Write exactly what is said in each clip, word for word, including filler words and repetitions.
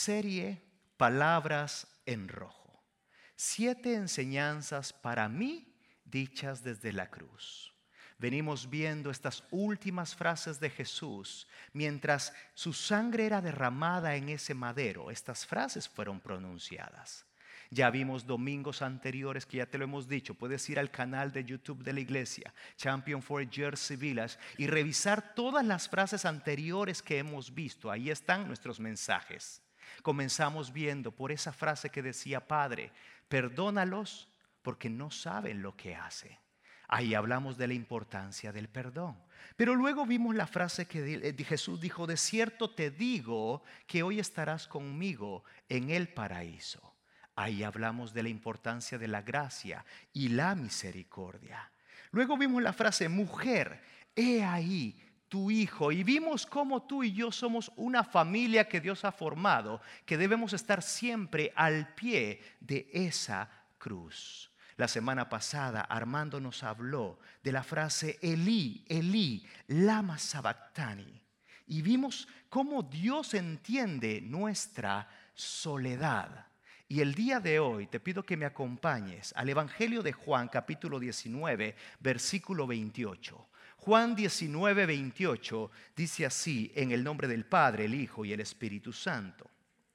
Serie Palabras en Rojo. Siete enseñanzas para mí dichas desde la cruz. Venimos viendo estas últimas frases de Jesús mientras su sangre era derramada en ese madero. Estas frases fueron pronunciadas. Ya vimos domingos anteriores que ya te lo hemos dicho. Puedes ir al canal de YouTube de la iglesia, Champion for Jersey Village, y revisar todas las frases anteriores que hemos visto. Ahí están nuestros mensajes. Comenzamos viendo por esa frase que decía: Padre, perdónalos porque no saben lo que hacen. Ahí hablamos de la importancia del perdón. Pero luego vimos la frase que Jesús dijo: de cierto te digo que hoy estarás conmigo en el paraíso. Ahí hablamos de la importancia de la gracia y la misericordia. Luego vimos la frase: mujer, he ahí tu hijo. Y vimos cómo tú y yo somos una familia que Dios ha formado, que debemos estar siempre al pie de esa cruz. La semana pasada Armando nos habló de la frase Elí, Elí, lama sabactani. Y vimos cómo Dios entiende nuestra soledad. Y el día de hoy te pido que me acompañes al Evangelio de Juan, capítulo diecinueve, versículo veintiocho. Juan diecinueve, veintiocho dice así: en el nombre del Padre, el Hijo y el Espíritu Santo.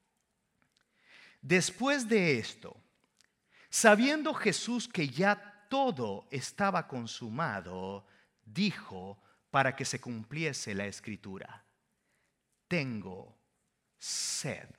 Después de esto, sabiendo Jesús que ya todo estaba consumado, dijo, para que se cumpliese la escritura: tengo sed.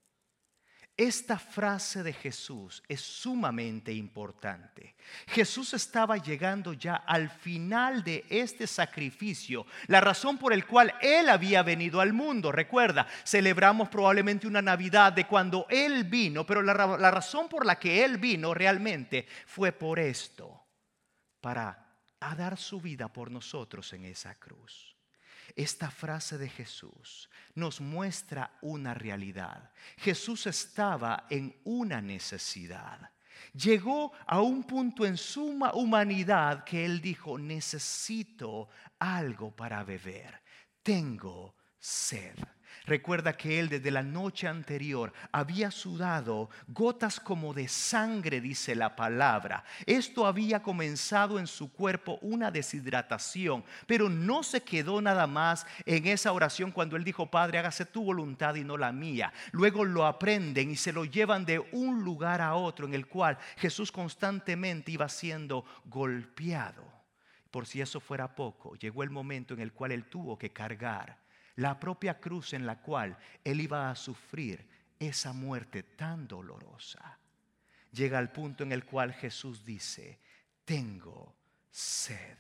Esta frase de Jesús es sumamente importante. Jesús estaba llegando ya al final de este sacrificio, la razón por la cual Él había venido al mundo. Recuerda, celebramos probablemente una Navidad de cuando Él vino, pero la, la razón por la que Él vino realmente fue por esto, para a dar su vida por nosotros en esa cruz. Esta frase de Jesús nos muestra una realidad. Jesús estaba en una necesidad. Llegó a un punto en su humanidad que Él dijo: necesito algo para beber. Tengo sed. Recuerda que Él desde la noche anterior había sudado gotas como de sangre, dice la palabra. Esto había comenzado en su cuerpo una deshidratación, pero no se quedó nada más en esa oración cuando Él dijo: Padre, hágase tu voluntad y no la mía. Luego lo aprenden y se lo llevan de un lugar a otro en el cual Jesús constantemente iba siendo golpeado. Por si eso fuera poco, llegó el momento en el cual Él tuvo que cargar la propia cruz en la cual Él iba a sufrir esa muerte tan dolorosa. Llega al punto en el cual Jesús dice: tengo sed.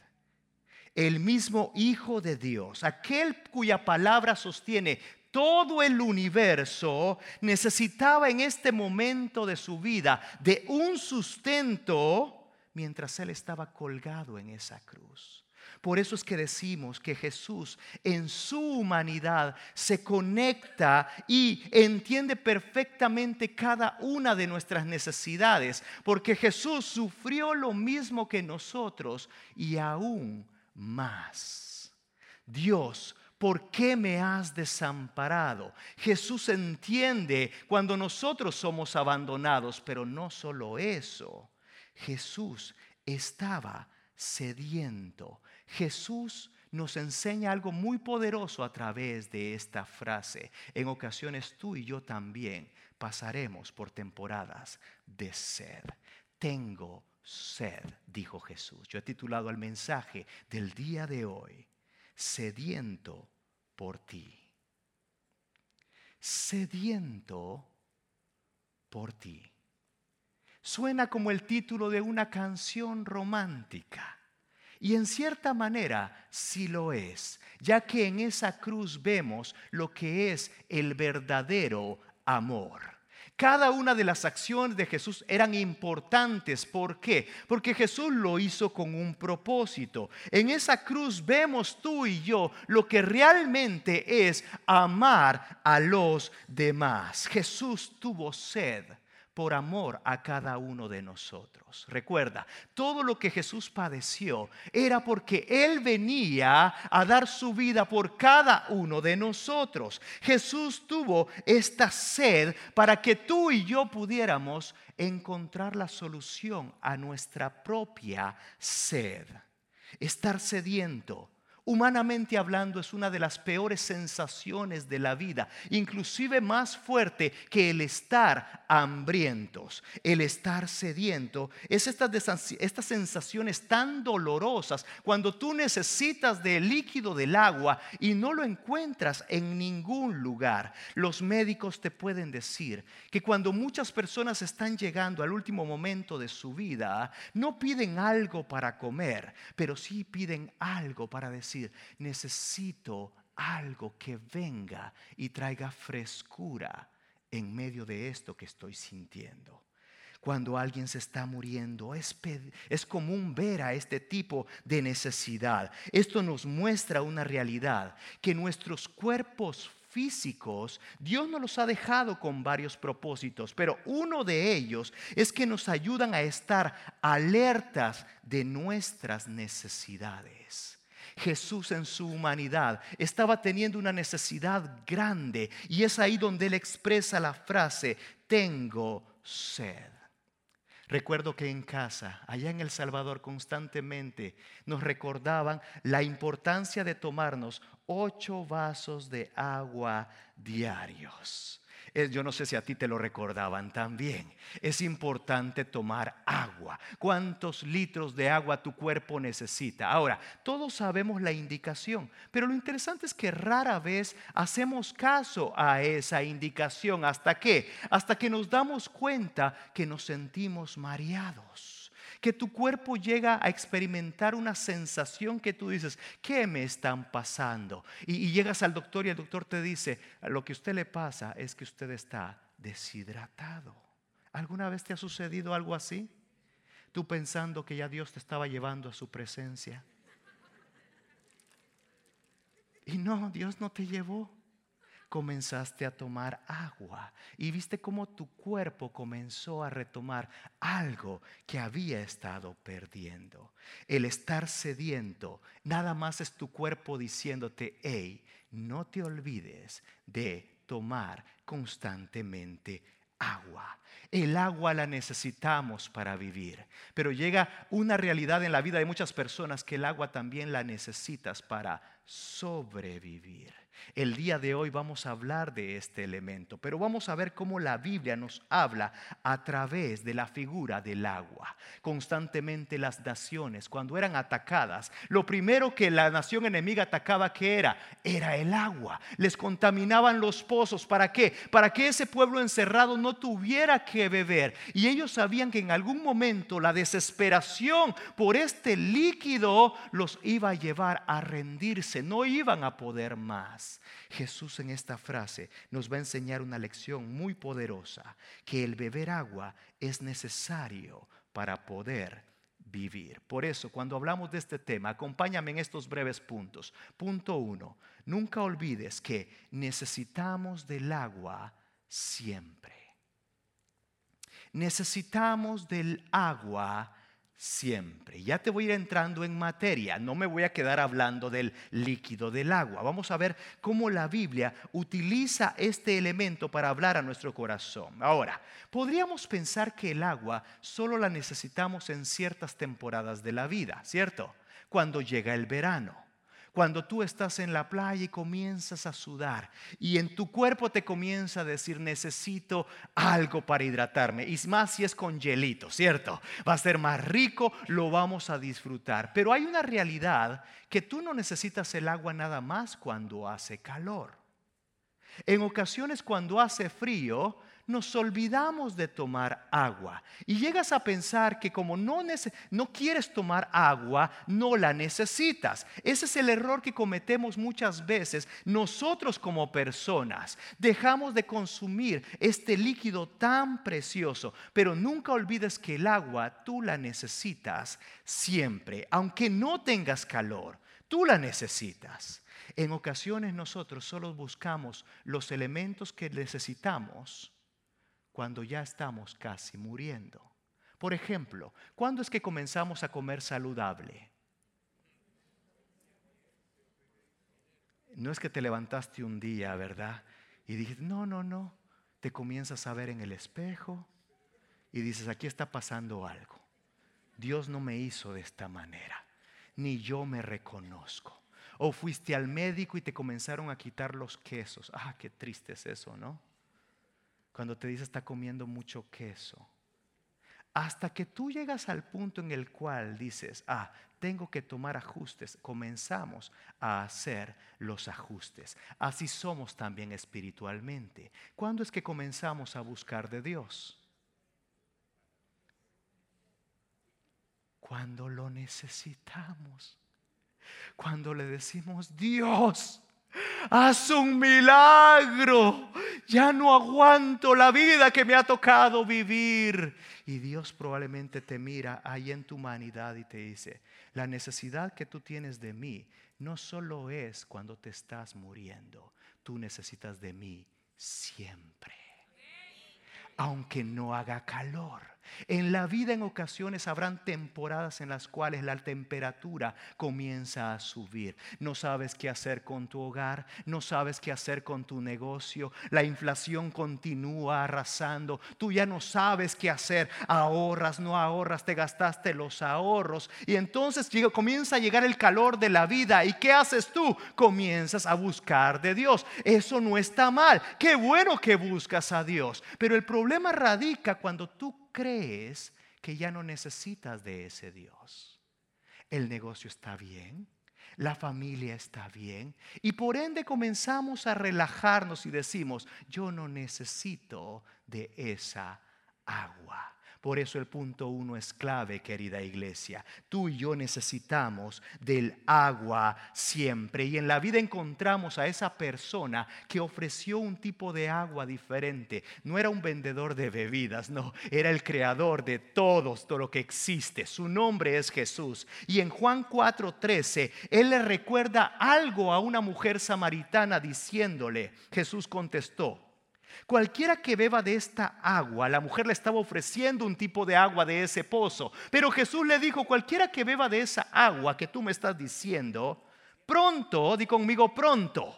El mismo Hijo de Dios, aquel cuya palabra sostiene todo el universo, necesitaba en este momento de su vida de un sustento mientras Él estaba colgado en esa cruz. Por eso es que decimos que Jesús en su humanidad se conecta y entiende perfectamente cada una de nuestras necesidades, porque Jesús sufrió lo mismo que nosotros y aún más. Dios, ¿por qué me has desamparado? Jesús entiende cuando nosotros somos abandonados, pero no solo eso. Jesús estaba sediento. Jesús nos enseña algo muy poderoso a través de esta frase. En ocasiones tú y yo también pasaremos por temporadas de sed. Tengo sed, dijo Jesús. Yo he titulado el mensaje del día de hoy: sediento por ti. Sediento por ti. Suena como el título de una canción romántica. Y en cierta manera sí lo es, ya que en esa cruz vemos lo que es el verdadero amor. Cada una de las acciones de Jesús eran importantes. ¿Por qué? Porque Jesús lo hizo con un propósito. En esa cruz vemos tú y yo lo que realmente es amar a los demás. Jesús tuvo sed por amor a cada uno de nosotros. Recuerda, todo lo que Jesús padeció era porque Él venía a dar su vida por cada uno de nosotros. Jesús tuvo esta sed para que tú y yo pudiéramos encontrar la solución a nuestra propia sed. Estar sediento, humanamente hablando, es una de las peores sensaciones de la vida, inclusive más fuerte que el estar hambrientos. El estar sediento es estas, estas sensaciones tan dolorosas cuando tú necesitas del líquido del agua y no lo encuentras en ningún lugar. Los médicos te pueden decir que cuando muchas personas están llegando al último momento de su vida, no piden algo para comer, pero sí piden algo para decir: necesito algo que venga y traiga frescura en medio de esto que estoy sintiendo. Cuando alguien se está muriendo, es, es común ver a este tipo de necesidad. Esto nos muestra una realidad, que nuestros cuerpos físicos, Dios nos los ha dejado con varios propósitos, pero uno de ellos es que nos ayudan a estar alertas de nuestras necesidades. Jesús en su humanidad estaba teniendo una necesidad grande, y es ahí donde Él expresa la frase: tengo sed. Recuerdo que en casa, allá en El Salvador, constantemente nos recordaban la importancia de tomarnos ocho vasos de agua diarios. Yo no sé si a ti te lo recordaban también. Es importante tomar agua. ¿Cuántos litros de agua tu cuerpo necesita? Ahora, todos sabemos la indicación, pero lo interesante es que rara vez hacemos caso a esa indicación. ¿Hasta qué? Hasta que nos damos cuenta que nos sentimos mareados, que tu cuerpo llega a experimentar una sensación que tú dices: ¿qué me están pasando? Y, y llegas al doctor y el doctor te dice: lo que a usted le pasa es que usted está deshidratado. ¿Alguna vez te ha sucedido algo así? Tú pensando que ya Dios te estaba llevando a su presencia. Y no, Dios no te llevó. Comenzaste a tomar agua y viste cómo tu cuerpo comenzó a retomar algo que había estado perdiendo. El estar sediento nada más es tu cuerpo diciéndote: hey, no te olvides de tomar constantemente agua. El agua la necesitamos para vivir, pero llega una realidad en la vida de muchas personas que el agua también la necesitas para sobrevivir. El día de hoy vamos a hablar de este elemento, pero vamos a ver cómo la Biblia nos habla a través de la figura del agua. Constantemente las naciones, cuando eran atacadas, lo primero que la nación enemiga atacaba, ¿qué era? Era el agua. Les contaminaban los pozos. ¿Para qué? Para que ese pueblo encerrado no tuviera que beber. Y ellos sabían que en algún momento la desesperación por este líquido los iba a llevar a rendirse. No iban a poder más. Jesús en esta frase nos va a enseñar una lección muy poderosa: que el beber agua es necesario para poder vivir. Por eso, cuando hablamos de este tema, acompáñame en estos breves puntos. Punto uno: nunca olvides que necesitamos del agua siempre. Necesitamos del agua siempre. Ya te voy a ir entrando en materia. No me voy a quedar hablando del líquido del agua. Vamos a ver cómo la Biblia utiliza este elemento para hablar a nuestro corazón. Ahora, podríamos pensar que el agua solo la necesitamos en ciertas temporadas de la vida, ¿cierto? Cuando llega el verano. Cuando tú estás en la playa y comienzas a sudar y en tu cuerpo te comienza a decir: necesito algo para hidratarme. Y más si es con hielito, ¿cierto? Va a ser más rico, lo vamos a disfrutar. Pero hay una realidad: que tú no necesitas el agua nada más cuando hace calor. En ocasiones, cuando hace frío, nos olvidamos de tomar agua y llegas a pensar que como no, no quieres tomar agua, no la necesitas. Ese es el error que cometemos muchas veces nosotros como personas. Dejamos de consumir este líquido tan precioso, pero nunca olvides que el agua tú la necesitas siempre, aunque no tengas calor, tú la necesitas. En ocasiones nosotros solo buscamos los elementos que necesitamos cuando ya estamos casi muriendo. Por ejemplo, ¿cuándo es que comenzamos a comer saludable? No es que te levantaste un día, ¿verdad? Y dijiste, no, no, no. Te comienzas a ver en el espejo y dices, aquí está pasando algo. Dios no me hizo de esta manera, ni yo me reconozco. O fuiste al médico y te comenzaron a quitar los quesos. Ah, qué triste es eso, ¿no? Cuando te dice está comiendo mucho queso. Hasta que tú llegas al punto en el cual dices, ah, tengo que tomar ajustes. Comenzamos a hacer los ajustes. Así somos también espiritualmente. ¿Cuándo es que comenzamos a buscar de Dios? Cuando lo necesitamos. Cuando le decimos, Dios, haz un milagro. Ya no aguanto la vida que me ha tocado vivir. Y Dios probablemente te mira ahí en tu humanidad y te dice, la necesidad que tú tienes de mí no solo es cuando te estás muriendo. Tú necesitas de mí siempre. Aunque no haga calor. En la vida en ocasiones habrán temporadas en las cuales la temperatura comienza a subir. No sabes qué hacer con tu hogar, no sabes qué hacer con tu negocio. La inflación continúa arrasando. Tú ya no sabes qué hacer. Ahorras, no ahorras, te gastaste los ahorros. Y entonces llega, comienza a llegar el calor de la vida. ¿Y qué haces tú? Comienzas a buscar de Dios. Eso no está mal. Qué bueno que buscas a Dios. Pero el problema radica cuando tú crees que ya no necesitas de ese Dios. El negocio está bien, la familia está bien y por ende comenzamos a relajarnos y decimos, yo no necesito de esa agua. Por eso el punto uno es clave, querida iglesia. Tú y yo necesitamos del agua siempre. Y en la vida encontramos a esa persona que ofreció un tipo de agua diferente. No era un vendedor de bebidas, no. Era el creador de todos, todo lo que existe. Su nombre es Jesús. Y en Juan cuatro trece, Él le recuerda algo a una mujer samaritana diciéndole, Jesús contestó, cualquiera que beba de esta agua, la mujer le estaba ofreciendo un tipo de agua de ese pozo, pero Jesús le dijo, cualquiera que beba de esa agua que tú me estás diciendo, pronto, di conmigo pronto,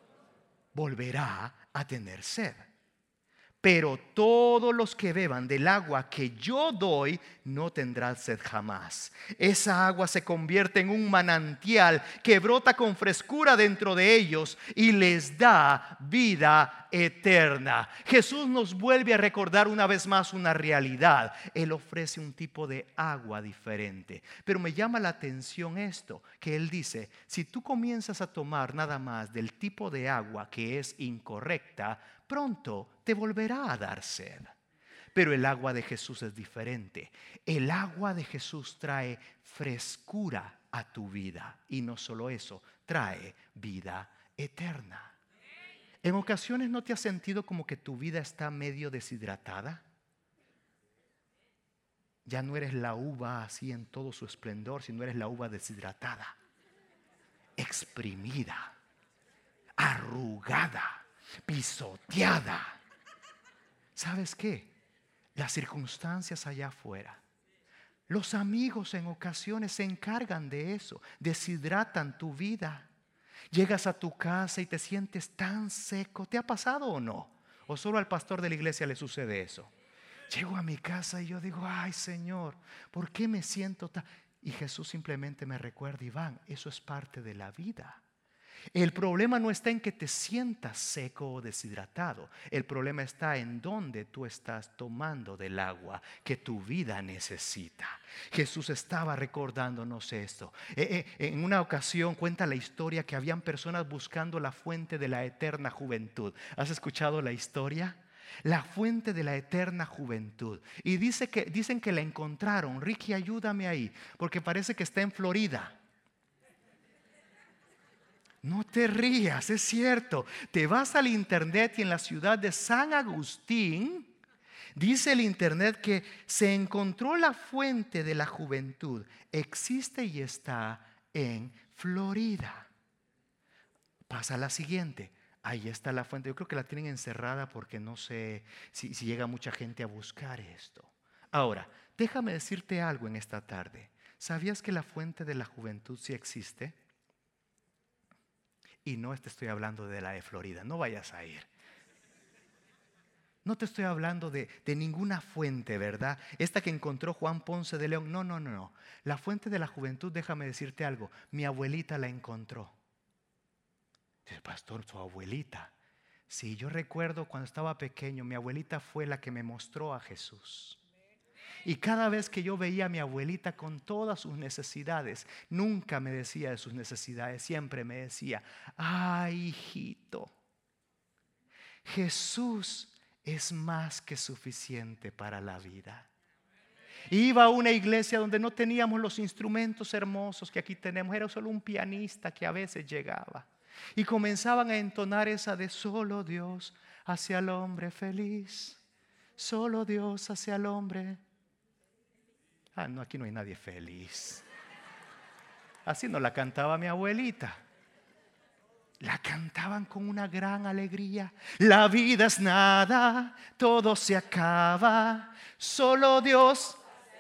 volverá a tener sed. Pero todos los que beban del agua que yo doy no tendrán sed jamás. Esa agua se convierte en un manantial que brota con frescura dentro de ellos y les da vida eterna. Jesús nos vuelve a recordar una vez más una realidad. Él ofrece un tipo de agua diferente. Pero me llama la atención esto, que Él dice, si tú comienzas a tomar nada más del tipo de agua que es incorrecta, pronto te volverá a dar sed. Pero el agua de Jesús es diferente. El agua de Jesús trae frescura a tu vida. Y no solo eso, trae vida eterna. En ocasiones ¿no te has sentido como que tu vida está medio deshidratada? Ya no eres la uva así en todo su esplendor, sino eres la uva deshidratada, exprimida, arrugada, pisoteada. ¿Sabes qué? Las circunstancias allá afuera, los amigos en ocasiones se encargan de eso, deshidratan tu vida. Llegas a tu casa y te sientes tan seco. ¿Te ha pasado o no? ¿O solo al pastor de la iglesia le sucede eso? Llego a mi casa y yo digo, ay Señor, ¿por qué me siento tan? Y Jesús simplemente me recuerda, Iván, eso es parte de la vida. El problema no está en que te sientas seco o deshidratado. El problema está en dónde tú estás tomando del agua que tu vida necesita. Jesús estaba recordándonos esto. Eh, eh, en una ocasión cuenta la historia que habían personas buscando la fuente de la eterna juventud. ¿Has escuchado la historia? La fuente de la eterna juventud. Y dice que, dicen que la encontraron. Ricky, ayúdame ahí, porque parece que está en Florida. No te rías, es cierto. Te vas al internet y en la ciudad de San Agustín, dice el internet que se encontró la fuente de la juventud. Existe y está en Florida. Pasa la siguiente. Ahí está la fuente. Yo creo que la tienen encerrada porque no sé si, si llega mucha gente a buscar esto. Ahora, déjame decirte algo en esta tarde. ¿Sabías que la fuente de la juventud sí existe? Y no te estoy hablando de la de Florida, no vayas a ir. No te estoy hablando de, de ninguna fuente, ¿verdad? Esta que encontró Juan Ponce de León. No, no, no, no. La fuente de la juventud, déjame decirte algo. Mi abuelita la encontró. Dice, pastor, su abuelita. Sí, yo recuerdo cuando estaba pequeño, mi abuelita fue la que me mostró a Jesús. Y cada vez que yo veía a mi abuelita con todas sus necesidades, nunca me decía de sus necesidades, siempre me decía, ay, hijito, Jesús es más que suficiente para la vida. Iba a una iglesia donde no teníamos los instrumentos hermosos que aquí tenemos, era solo un pianista que a veces llegaba. Y comenzaban a entonar esa de solo Dios hace al hombre feliz, solo Dios hace al hombre. Ah, no, aquí no hay nadie feliz. Así no la cantaba mi abuelita. La cantaban con una gran alegría. La vida es nada, todo se acaba, solo Dios.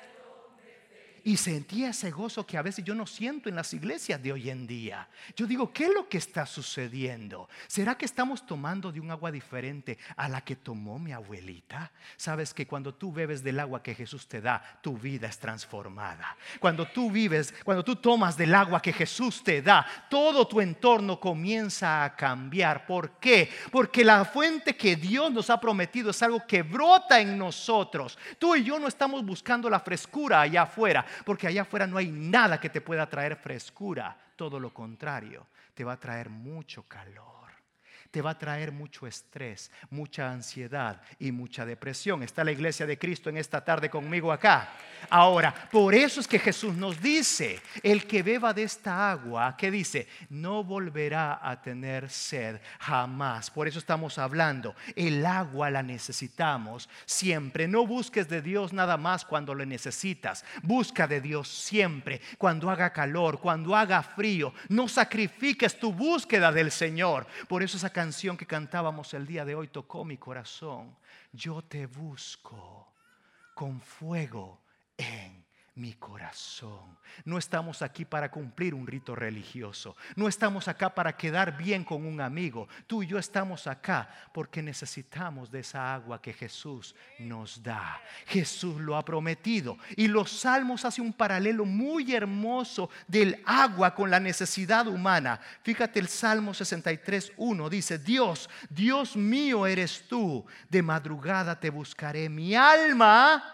Y sentía ese gozo que a veces yo no siento en las iglesias de hoy en día. Yo digo, ¿qué es lo que está sucediendo? ¿Será que estamos tomando de un agua diferente a la que tomó mi abuelita? Sabes que cuando tú bebes del agua que Jesús te da, tu vida es transformada. Cuando tú vives, cuando tú tomas del agua que Jesús te da, todo tu entorno comienza a cambiar. ¿Por qué? Porque la fuente que Dios nos ha prometido es algo que brota en nosotros. Tú y yo no estamos buscando la frescura allá afuera, porque allá afuera no hay nada que te pueda traer frescura. Todo lo contrario, te va a traer mucho calor. Te va a traer mucho estrés, mucha ansiedad y mucha depresión. Está la iglesia de Cristo en esta tarde conmigo acá. Ahora, por eso es que Jesús nos dice, el que beba de esta agua, ¿qué dice? No volverá a tener sed jamás. Por eso estamos hablando, el agua la necesitamos siempre. No busques de Dios nada más cuando lo necesitas. Busca de Dios siempre, cuando haga calor, cuando haga frío. No sacrifiques tu búsqueda del Señor. Por eso esa canción que cantábamos el día de hoy tocó mi corazón. Yo te busco con fuego en mi corazón. No estamos aquí para cumplir un rito religioso. No estamos acá para quedar bien con un amigo. Tú y yo estamos acá porque necesitamos de esa agua que Jesús nos da. Jesús lo ha prometido. Y los salmos hacen un paralelo muy hermoso del agua con la necesidad humana. Fíjate, el Salmo sesenta y tres, uno dice, Dios, Dios mío eres tú. De madrugada te buscaré. Mi alma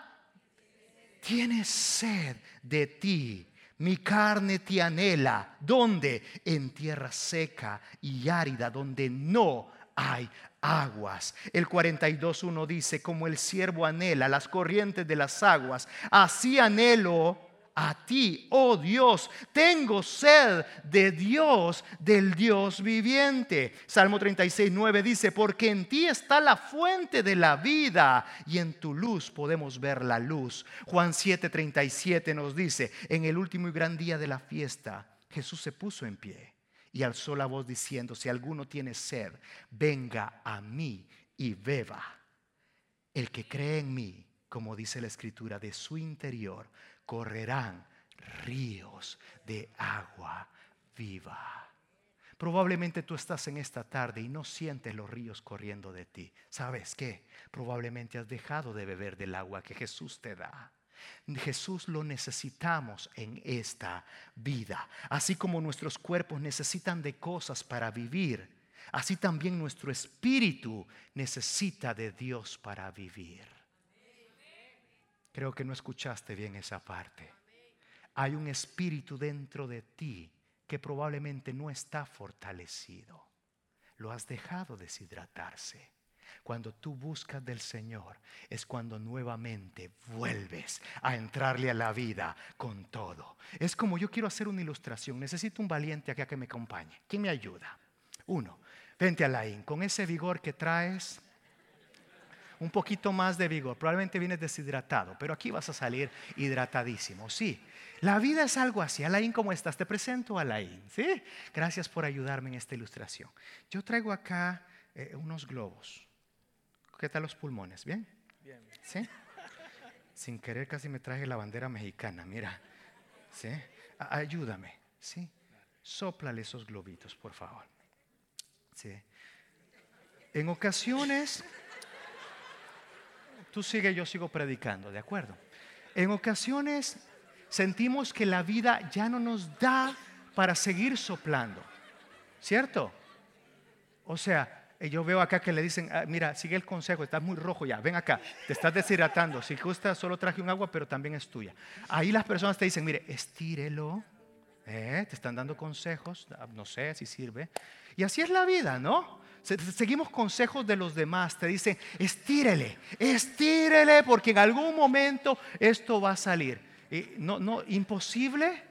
tiene sed de ti, mi carne te anhela. ¿Dónde? En tierra seca y árida, donde no hay aguas. El cuarenta y dos, uno dice, como el siervo anhela las corrientes de las aguas, así anhelo a ti, oh Dios. Tengo sed de Dios, del Dios viviente. Salmo treinta y seis, nueve dice, porque en ti está la fuente de la vida y en tu luz podemos ver la luz. Juan siete, treinta y siete nos dice, en el último y gran día de la fiesta, Jesús se puso en pie y alzó la voz diciendo, si alguno tiene sed, venga a mí y beba. El que cree en mí, como dice la Escritura, de su interior correrán ríos de agua viva. Probablemente tú estás en esta tarde y no sientes los ríos corriendo de ti. ¿Sabes qué? Probablemente has dejado de beber del agua que Jesús te da. Jesús lo necesitamos en esta vida. Así como nuestros cuerpos necesitan de cosas para vivir, así también nuestro espíritu necesita de Dios para vivir. Creo que no escuchaste bien esa parte. Hay un espíritu dentro de ti que probablemente no está fortalecido. Lo has dejado deshidratarse. Cuando tú buscas del Señor es cuando nuevamente vuelves a entrarle a la vida con todo. Es como, yo quiero hacer una ilustración. Necesito un valiente acá que me acompañe. ¿Quién me ayuda? Uno, vente, Alain, con ese vigor que traes. Un poquito más de vigor. Probablemente vienes deshidratado, pero aquí vas a salir hidratadísimo. Sí, la vida es algo así. Alain, ¿cómo estás? Te presento a Alain. ¿Sí? Gracias por ayudarme en esta ilustración. Yo traigo acá eh, unos globos. ¿Qué tal los pulmones? ¿Bien? Bien. ¿Sí? Sin querer casi me traje la bandera mexicana, mira. ¿Sí? A- ayúdame, ¿sí? Sóplale esos globitos, por favor. ¿Sí? En ocasiones, tú sigue, yo sigo predicando, ¿de acuerdo? En ocasiones sentimos que la vida ya no nos da para seguir soplando, ¿cierto? O sea, yo veo acá que le dicen, ah, mira, sigue el consejo, estás muy rojo ya, ven acá, te estás deshidratando, si gusta solo traje un agua, pero también es tuya. Ahí las personas te dicen, mire, estírelo, ¿eh? Te están dando consejos, no sé si sirve. Y así es la vida, ¿no? Seguimos consejos de los demás, te dicen, estírele, estírele, porque en algún momento esto va a salir. Y no, no, imposible,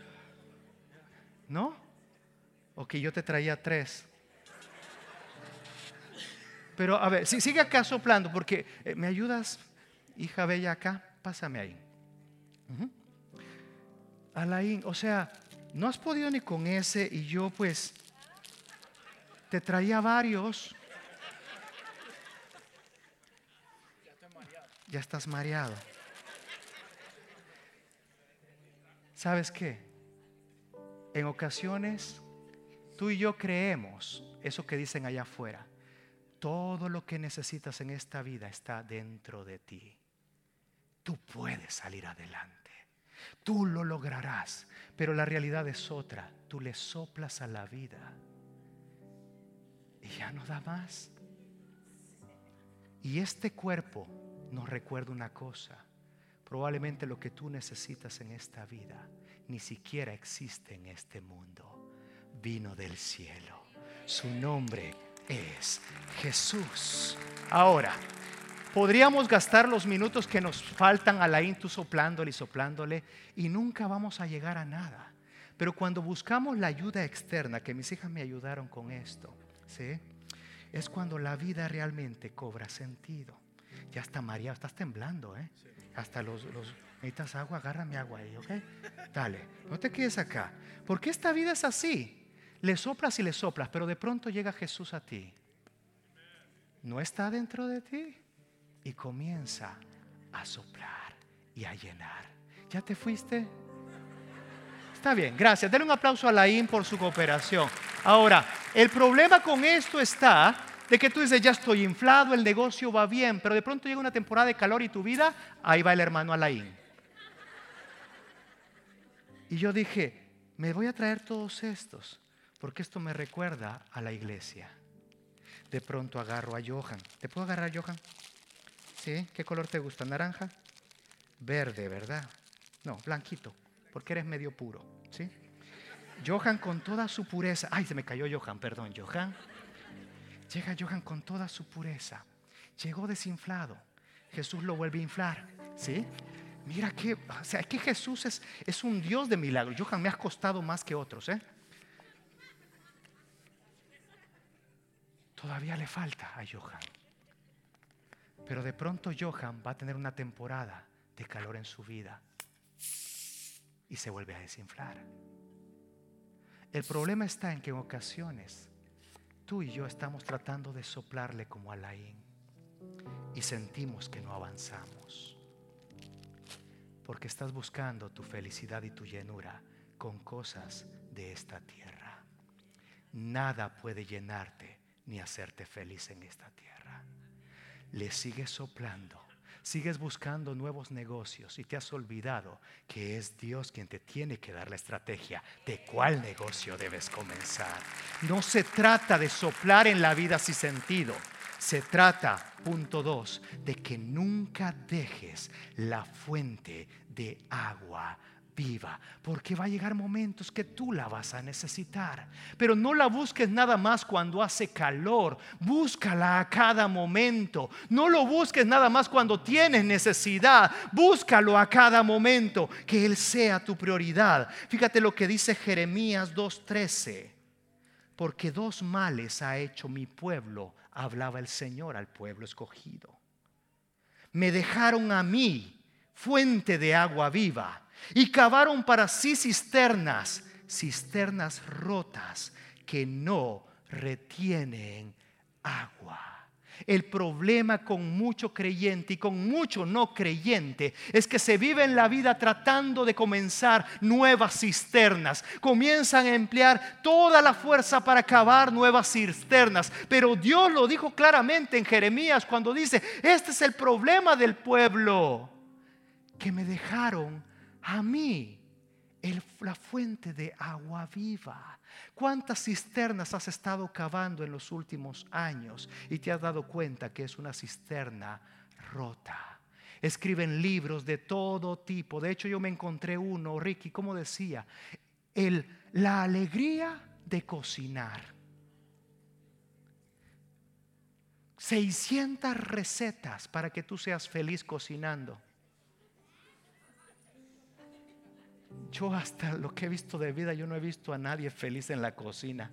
¿no? Ok, yo te traía tres. Pero a ver, si, sigue acá soplando, porque eh, ¿me ayudas, hija bella, acá? Pásame ahí. Uh-huh. Alain, o sea, no has podido ni con ese y yo pues te traía varios. Ya estoy mareado. Ya estás mareado. ¿Sabes qué? En ocasiones tú y yo creemos eso que dicen allá afuera. Todo lo que necesitas en esta vida está dentro de ti. Tú puedes salir adelante. Tú lo lograrás. Pero la realidad es otra. Tú le soplas a la vida y ya no da más. Y este cuerpo nos recuerda una cosa. Probablemente lo que tú necesitas en esta vida ni siquiera existe en este mundo. Vino del cielo. Su nombre es Jesús. Ahora, podríamos gastar los minutos que nos faltan a la tú soplándole y soplándole y nunca vamos a llegar a nada. Pero cuando buscamos la ayuda externa, que mis hijas me ayudaron con esto, ¿sí? Es cuando la vida realmente cobra sentido. Ya está mareado, estás temblando, ¿eh? Sí. Hasta los, los necesitas agua, agárrame agua ahí, ¿ok? Dale, no te quedes acá. Porque esta vida es así. Le soplas y le soplas, pero de pronto llega Jesús a ti. No está dentro de ti y comienza a soplar y a llenar. ¿Ya te fuiste? Está bien, gracias. Denle un aplauso a Laín por su cooperación. Ahora, el problema con esto está de que tú dices, ya estoy inflado, el negocio va bien, pero de pronto llega una temporada de calor y tu vida, ahí va el hermano Alain. Y yo dije, me voy a traer todos estos, porque esto me recuerda a la iglesia. De pronto agarro a Johan. ¿Te puedo agarrar, Johan? ¿Sí? ¿Qué color te gusta? ¿Naranja? Verde, ¿verdad? No, blanquito, porque eres medio puro, ¿sí? Johan con toda su pureza. Ay, se me cayó Johan, perdón, Johan. Llega Johan con toda su pureza. Llegó desinflado. Jesús lo vuelve a inflar, ¿sí? Mira que, o sea, que Jesús es, es un Dios de milagros. Johan, me has costado más que otros, ¿eh? Todavía le falta a Johan. Pero de pronto Johan va a tener una temporada de calor en su vida y se vuelve a desinflar. El problema está en que en ocasiones tú y yo estamos tratando de soplarle como a Laín y sentimos que no avanzamos porque estás buscando tu felicidad y tu llenura con cosas de esta tierra. Nada puede llenarte ni hacerte feliz en esta tierra. Le sigues soplando, sigues buscando nuevos negocios y te has olvidado que es Dios quien te tiene que dar la estrategia de cuál negocio debes comenzar. No se trata de soplar en la vida sin sentido. Se trata, punto dos, de que nunca dejes la fuente de agua viva, porque va a llegar momentos que tú la vas a necesitar. Pero no la busques nada más cuando hace calor, búscala a cada momento. No lo busques nada más cuando tienes necesidad, búscalo a cada momento, que Él sea tu prioridad. Fíjate lo que dice Jeremías dos trece. Porque dos males ha hecho mi pueblo, hablaba el Señor al pueblo escogido. Me dejaron a mí fuente de agua viva y cavaron para sí cisternas, cisternas rotas que no retienen agua. El problema con mucho creyente y con mucho no creyente es que se vive en la vida tratando de comenzar nuevas cisternas. Comienzan a emplear toda la fuerza para cavar nuevas cisternas. Pero Dios lo dijo claramente en Jeremías cuando dice: este es el problema del pueblo, que me dejaron a mí el, la fuente de agua viva. ¿Cuántas cisternas has estado cavando en los últimos años y te has dado cuenta que es una cisterna rota? Escriben libros de todo tipo. De hecho, yo me encontré uno, Ricky, ¿cómo decía? El, la alegría de cocinar. seiscientas recetas para que tú seas feliz cocinando. Yo hasta lo que he visto de vida, yo no he visto a nadie feliz en la cocina.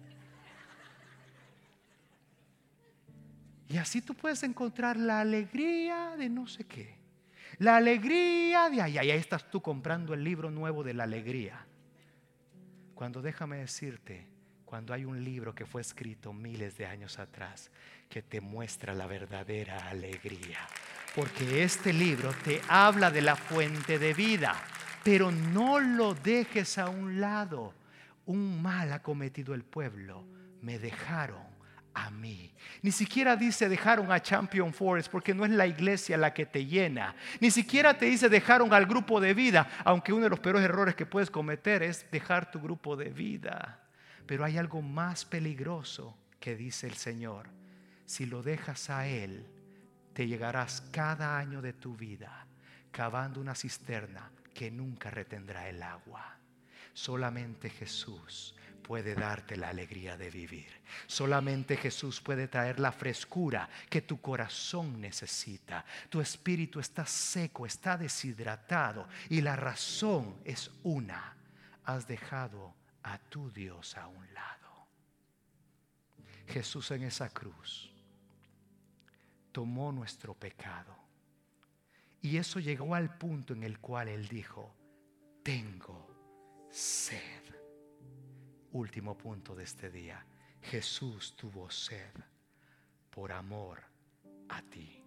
Y así tú puedes encontrar la alegría de no sé qué, la alegría de allá. Y ahí estás tú comprando el libro nuevo de la alegría. Cuando, déjame decirte, cuando hay un libro que fue escrito miles de años atrás que te muestra la verdadera alegría. Porque este libro te habla de la fuente de vida. Pero no lo dejes a un lado. Un mal ha cometido el pueblo. Me dejaron a mí. Ni siquiera dice dejaron a Champion Forest, porque no es la iglesia la que te llena. Ni siquiera te dice dejaron al grupo de vida, aunque uno de los peores errores que puedes cometer es dejar tu grupo de vida. Pero hay algo más peligroso que dice el Señor: si lo dejas a Él, te llegarás cada año de tu vida cavando una cisterna que nunca retendrá el agua. Solamente Jesús puede darte la alegría de vivir. Solamente Jesús puede traer la frescura que tu corazón necesita. Tu espíritu está seco, está deshidratado, y la razón es una: has dejado a tu Dios a un lado. Jesús en esa cruz tomó nuestro pecado. Y eso llegó al punto en el cual Él dijo: tengo sed. Último punto de este día: Jesús tuvo sed por amor a ti.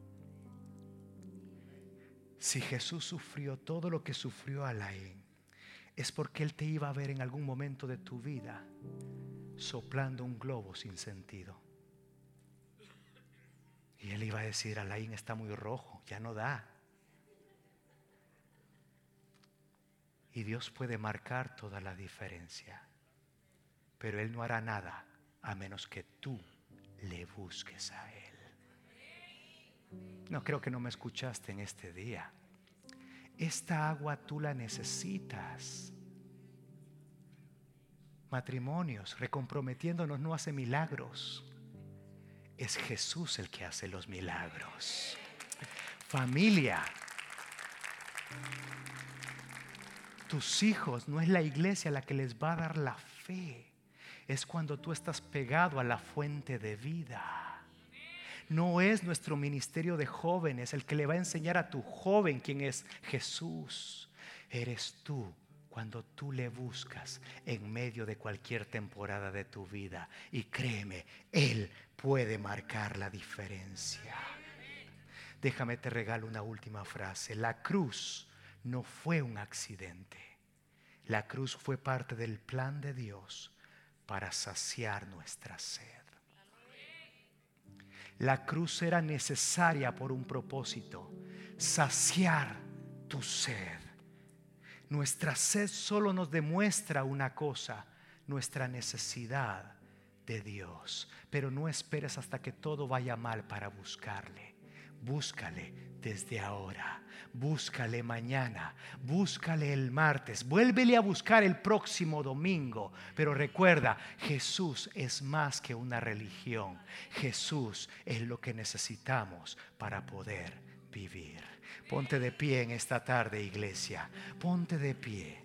Si Jesús sufrió todo lo que sufrió Alain, es porque Él te iba a ver en algún momento de tu vida soplando un globo sin sentido. Y Él iba a decir: Alain está muy rojo, ya no da. Y Dios puede marcar toda la diferencia, pero Él no hará nada a menos que tú le busques a Él. No, creo que no me escuchaste en este día. Esta agua tú la necesitas. Matrimonios, recomprometiéndonos no hace milagros. Es Jesús el que hace los milagros. Familia, tus hijos, no es la iglesia la que les va a dar la fe. Es cuando tú estás pegado a la fuente de vida. No es nuestro ministerio de jóvenes el que le va a enseñar a tu joven quién es Jesús. Eres tú, cuando tú le buscas en medio de cualquier temporada de tu vida. Y créeme, Él puede marcar la diferencia. Déjame te regalo una última frase. La cruz no fue un accidente. La cruz fue parte del plan de Dios para saciar nuestra sed. La cruz era necesaria por un propósito: saciar tu sed. Nuestra sed solo nos demuestra una cosa: nuestra necesidad de Dios. Pero no esperes hasta que todo vaya mal para buscarle. Búscale desde ahora. Búscale mañana. Búscale el martes. Vuélvele a buscar el próximo domingo. Pero recuerda, Jesús es más que una religión. Jesús es lo que necesitamos para poder vivir. Ponte de pie en esta tarde, iglesia. Ponte de pie.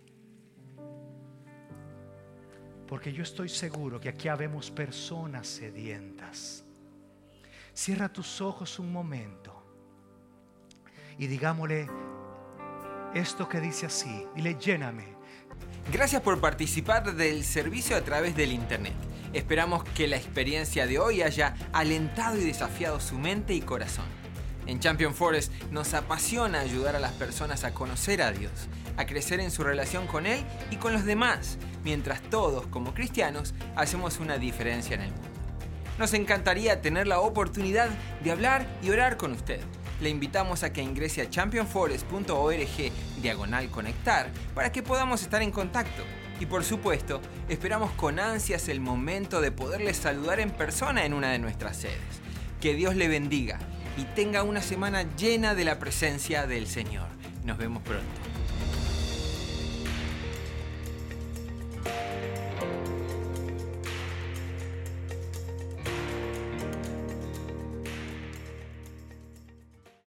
Porque yo estoy seguro que aquí habemos personas sedientas. Cierra tus ojos un momento y digámosle esto que dice así. Dile: lléname. Gracias por participar del servicio a través del internet. Esperamos que la experiencia de hoy haya alentado y desafiado su mente y corazón. En Champion Forest nos apasiona ayudar a las personas a conocer a Dios, a crecer en su relación con Él y con los demás, mientras todos, como cristianos, hacemos una diferencia en el mundo. Nos encantaría tener la oportunidad de hablar y orar con usted. Le invitamos a que ingrese a champion forest punto org diagonal conectar para que podamos estar en contacto. Y por supuesto, esperamos con ansias el momento de poderles saludar en persona en una de nuestras sedes. Que Dios le bendiga y tenga una semana llena de la presencia del Señor. Nos vemos pronto.